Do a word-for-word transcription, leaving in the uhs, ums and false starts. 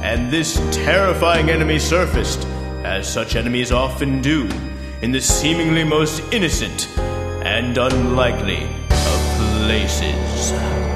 and this terrifying enemy surfaced, as such enemies often do, in the seemingly most innocent and unlikely of places.